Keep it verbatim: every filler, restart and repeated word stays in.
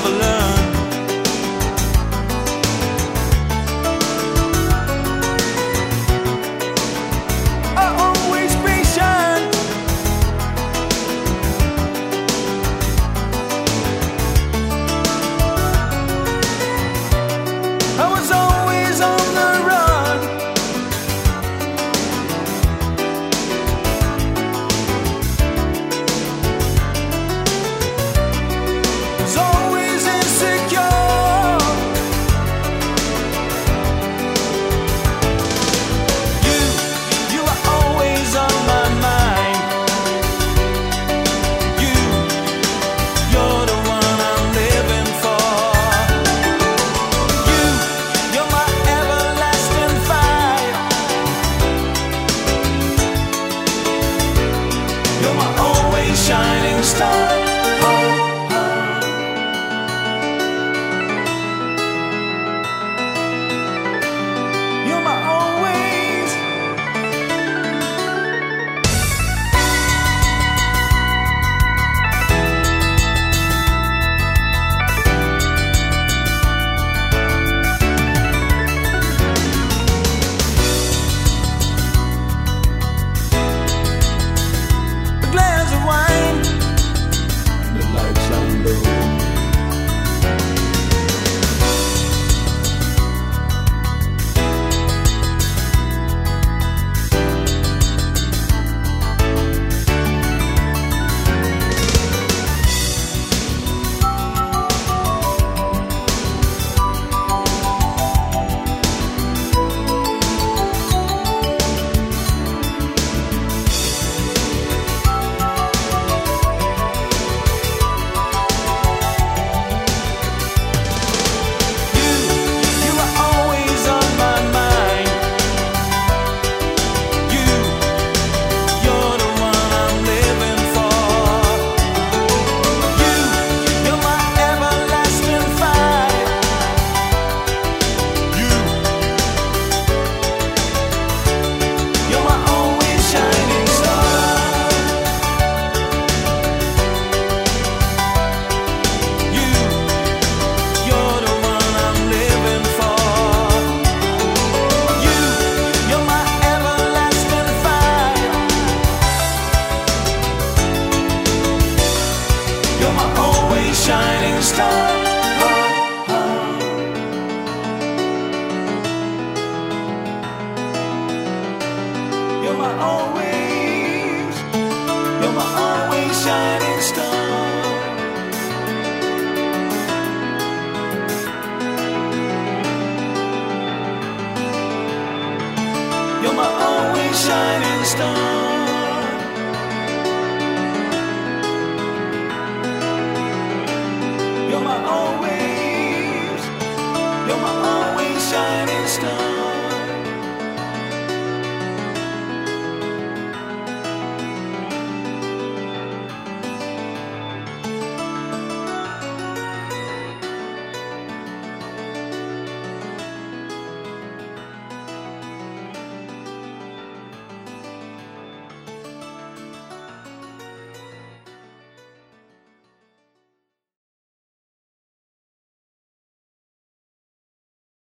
never learn. I always patient. I was always on the run. Was always insecure. You, you were always on my mind. You, you're the one I'm living for. You, you're my everlasting fire. You're my always shining star. You're my always. A glass of wine and the lights are low. You were always on my mind. You, you're the one I'm living for. You, you're my everlasting fire. You, you're my always shining star. You, you're the one I'm living for. You, you're my everlasting fire. You're my always shining star. You're my always, you're my always shining star. You're my always shining star.